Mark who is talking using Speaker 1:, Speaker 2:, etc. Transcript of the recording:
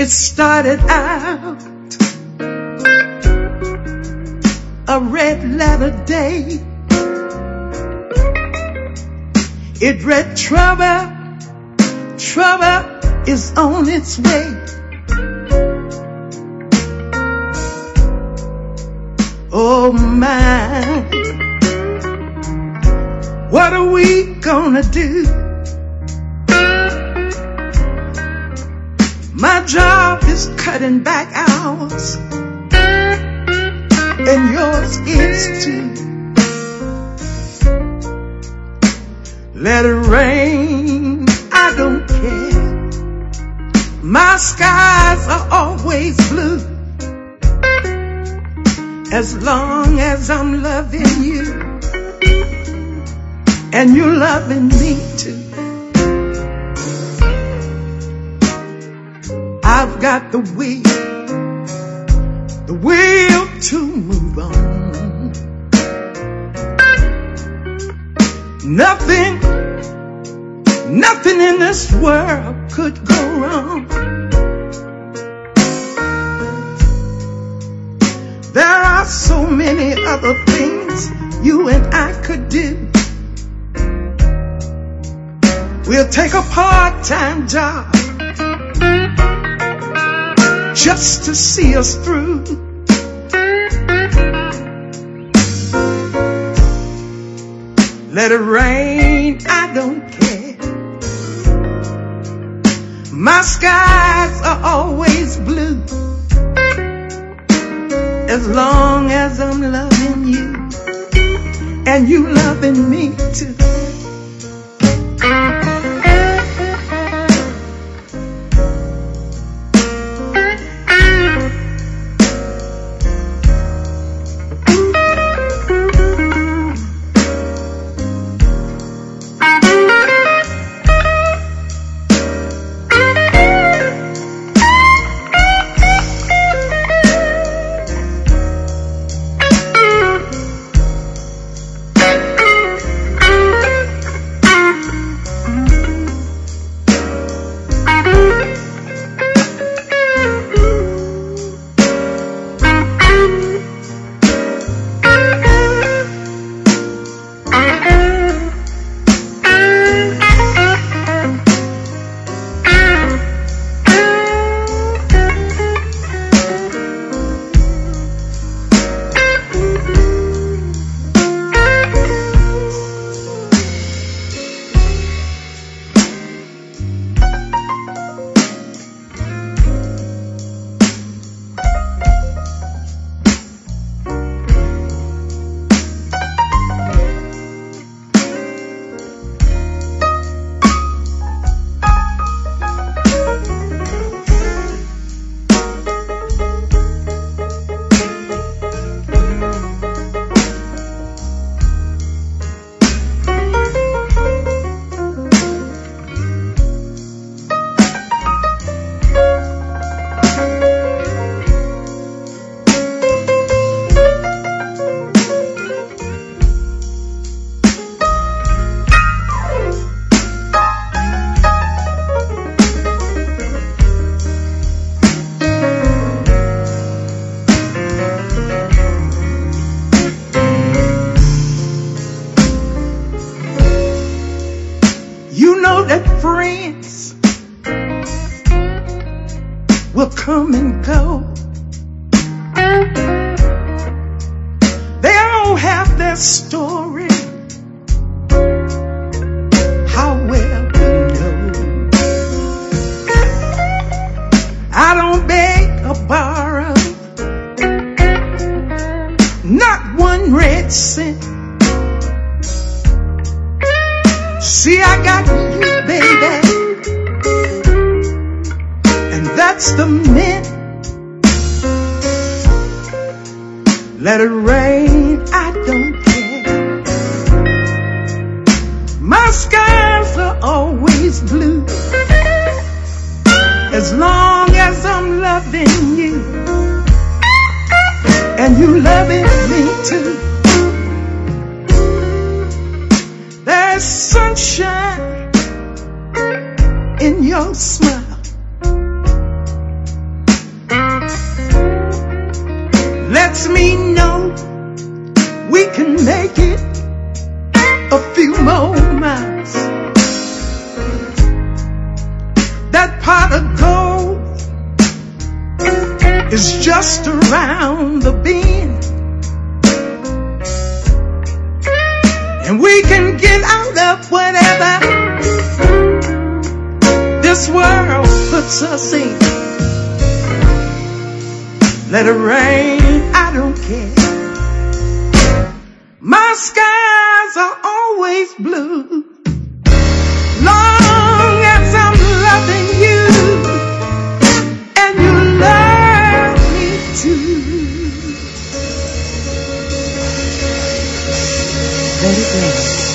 Speaker 1: It started out a red letter day. It read, trouble, trouble is on its way. Oh my, what are we gonna do? My job is cutting back hours, and yours is too. Let it rain, I don't care. My skies are always blue, as long as I'm loving you, and you're loving me too. I've got the will to move on. Nothing in this world could go wrong. There are so many other things you and I could do. We'll take a part-time job just to see us through. Let it rain, I don't care. My skies are always blue, as long as I'm loving you, and you loving me too. Friends will come and go. They all have their story. How well we know. I don't beg or borrow, not one red cent. See, I got you, baby, and that's the mint. Let it rain, I don't care. My skies are always blue, as long as I'm loving you, and you loving me too. There's sunshine in your smile, lets me know we can make it a few more miles. That pot of gold is just around the bend, and we can get out of whatever this world puts us in. Let it rain, I don't care. My skies are always blue, long as I'm loving you and you love me too.
Speaker 2: Let it rain.